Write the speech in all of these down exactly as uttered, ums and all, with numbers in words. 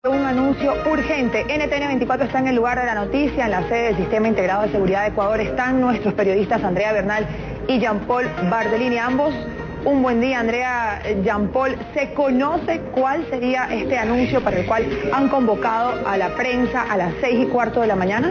Un anuncio urgente. N T N veinticuatro está en el lugar de la noticia, en la sede del Sistema Integrado de Seguridad de Ecuador. Están nuestros periodistas Andrea Bernal y Jean-Paul Bardellini, ambos. Un buen día, Andrea. Jean-Paul, ¿se conoce cuál sería este anuncio para el cual han convocado a la prensa a las seis y cuarto de la mañana?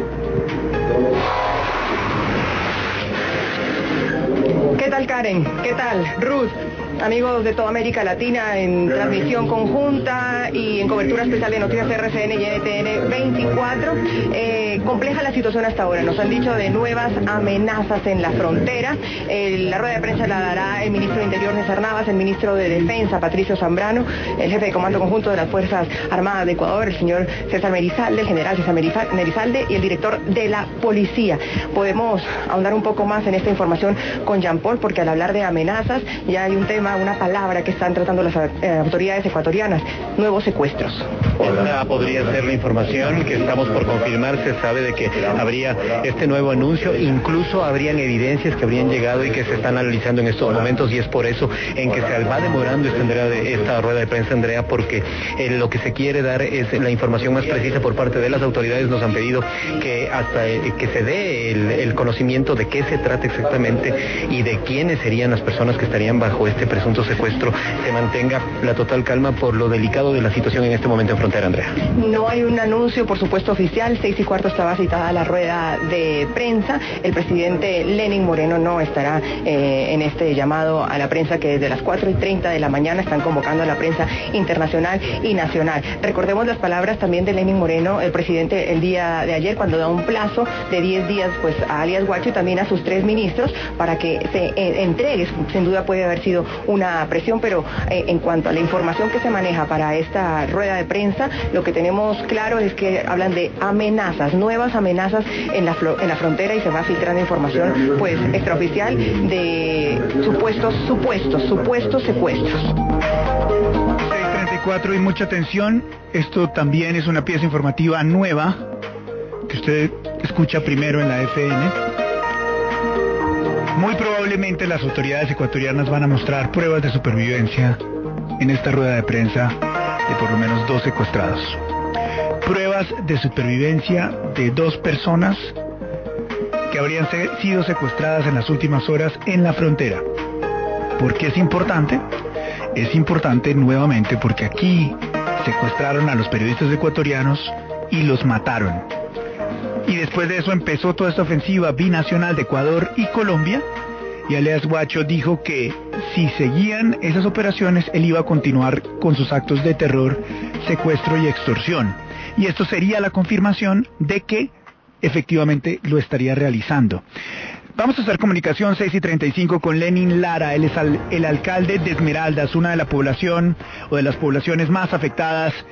¿Qué tal, Karen? ¿Qué tal, Ruth? Amigos de toda América Latina en transmisión conjunta y en cobertura especial de Noticias R C N y N T N veinticuatro. Eh, compleja la situación hasta ahora. Nos han dicho de nuevas amenazas en la frontera. Eh, la rueda de prensa la dará el ministro de Interior, César Navas, el ministro de Defensa, Patricio Zambrano, el jefe de Comando Conjunto de las Fuerzas Armadas de Ecuador, el señor César Merizalde, el general César Merizalde y el director de la Policía. Podemos ahondar un poco más en esta información con Jean-Paul, porque al hablar de amenazas ya hay un tema, una palabra que están tratando las eh, autoridades ecuatorianas: nuevos secuestros. Esta podría ser la información que estamos por confirmar. Se sabe de que habría este nuevo anuncio, incluso habrían evidencias que habrían llegado y que se están analizando en estos momentos, y es por eso en que se va demorando esta, Andrea, de, esta rueda de prensa, Andrea, porque eh, lo que se quiere dar es la información más precisa por parte de las autoridades. Nos han pedido que hasta eh, que se dé el, el conocimiento de qué se trata exactamente y de quiénes serían las personas que estarían bajo este presunto secuestro, se mantenga la total calma por lo delicado de la situación en este momento en frontera, Andrea. No hay un anuncio, por supuesto, oficial. Seis y cuarto estaba citada la rueda de prensa. El presidente Lenín Moreno no estará eh, en este llamado a la prensa, que desde las cuatro y treinta de la mañana están convocando a la prensa internacional y nacional. Recordemos las palabras también de Lenín Moreno, el presidente, el día de ayer, cuando da un plazo de diez días pues a alias Guacho y también a sus tres ministros para que se eh, entregue. Sin duda puede haber sido una presión, pero eh, en cuanto a la información que se maneja para esta rueda de prensa, lo que tenemos claro es que hablan de amenazas, nuevas amenazas en la, en la frontera, y se va filtrando información pues extraoficial de supuestos, supuestos, supuestos secuestros. seis treinta y cuatro y mucha atención. Esto también es una pieza informativa nueva que usted escucha primero en la F N. Muy probablemente las autoridades ecuatorianas van a mostrar pruebas de supervivencia en esta rueda de prensa de por lo menos dos secuestrados. Pruebas de supervivencia de dos personas que habrían sido secuestradas en las últimas horas en la frontera. ¿Por qué es importante? Es importante nuevamente porque aquí secuestraron a los periodistas ecuatorianos y los mataron. Y después de eso empezó toda esta ofensiva binacional de Ecuador y Colombia, y alias Guacho dijo que si seguían esas operaciones, él iba a continuar con sus actos de terror, secuestro y extorsión. Y esto sería la confirmación de que efectivamente lo estaría realizando. Vamos a hacer comunicación seis y treinta y cinco con Lenín Lara. Él es al, el alcalde de Esmeraldas, una de la población o de las poblaciones más afectadas